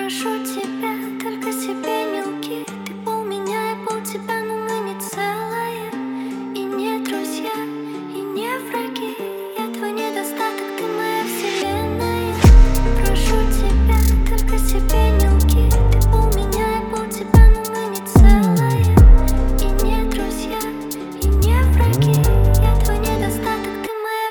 Прошу тебя, только себе не лги. Ты пол меня, я пол тебя, но мы не целые. И не друзья, и не враги. Я твой недостаток, ты моя вселенная. Прошу тебя, только себе не лги. Ты пол меня, я пол тебя, но мы не целые. И не друзья, и не враги. Я твой недостаток, ты моя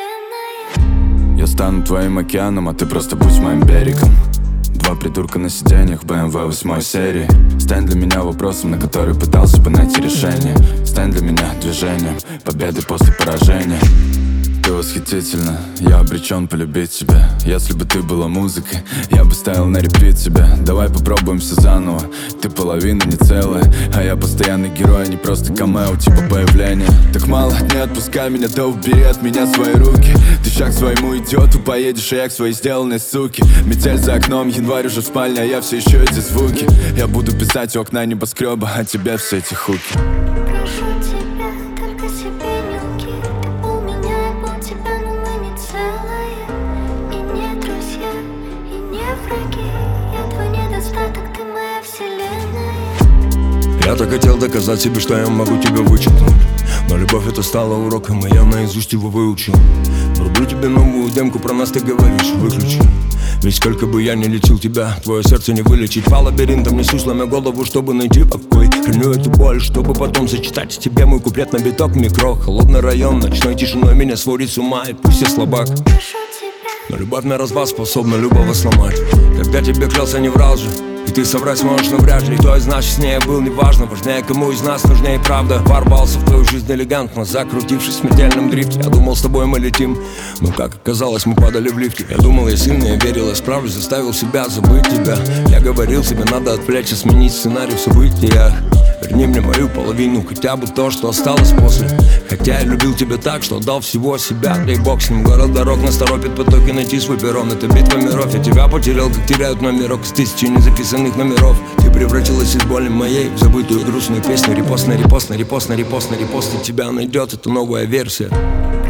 вселенная. Я стану твоим океаном, а ты просто будь моим берегом. Два придурка на сиденьях BMW 8 серии. Стань для меня вопросом, на который пытался бы найти решение. Стань для меня движением победы после поражения. Ты восхитительна, я обречен полюбить тебя. Если бы ты была музыкой, я бы ставил на репит тебя. Давай попробуем все заново. Ты половина не целая, а я постоянный герой, а не просто камео типа появления. Так мало, не отпускай меня, да убери от меня свои руки. Ты шаг к своему идиоту поедешь, а я к своей сделанной суке. Метель за окном, январь уже в спальне, а я все еще эти звуки. Я буду писать у окна небоскреба, а тебе все эти хуки. Прошу тебя, только себе не лги. Ты пол меня, я пол тебя, но мы не целые. И не друзья, и не враги. Я твой недостаток, ты моя вселенная. Я так хотел доказать себе, что я могу тебя вычеркнуть, но любовь это стала уроком, и я наизусть его выучил. Врублю тебе новую демку, про нас ты говоришь, выключи. Ведь сколько бы я ни лечил тебя, твое сердце не вылечить. По лабиринтам несу, сломя голову, чтобы найти покой. Храню эту боль, чтобы потом зачитать тебе мой куплет на биток микро. Холодный район, ночной тишиной меня сводит с ума, и пусть я слабак, Прошу тебя, но любовь на развал способна любого сломать. Когда тебе клялся, не врал же, и ты соврать сможешь, но вряд ли. Кто из нас честнее был, неважно. Важнее, кому из нас нужнее правда. Ворвался в твою жизнь элегантно, закрутившись в смертельном дрифте. Я думал, с тобой мы летим, но как оказалось, мы падали в лифте. Я думал, я сильный, я верил, я справлюсь, заставил себя забыть тебя. Я говорил себе, надо отвлечься, сменить сценарий в событиях. Верни мне мою половину, хотя бы то, что осталось после. Хотя я любил тебя так, что отдал всего себя. Дай бог с ним, город дорог нас торопит потоки, найти свой перрон. Это битва миров, я тебя потерял, как теряют номерок с тысячи незаписанных номеров. Ты превратилась из боли моей в забытую грустную песню. Репост на репост, на репост, на репост, на репост, и тебя найдет, это новая версия.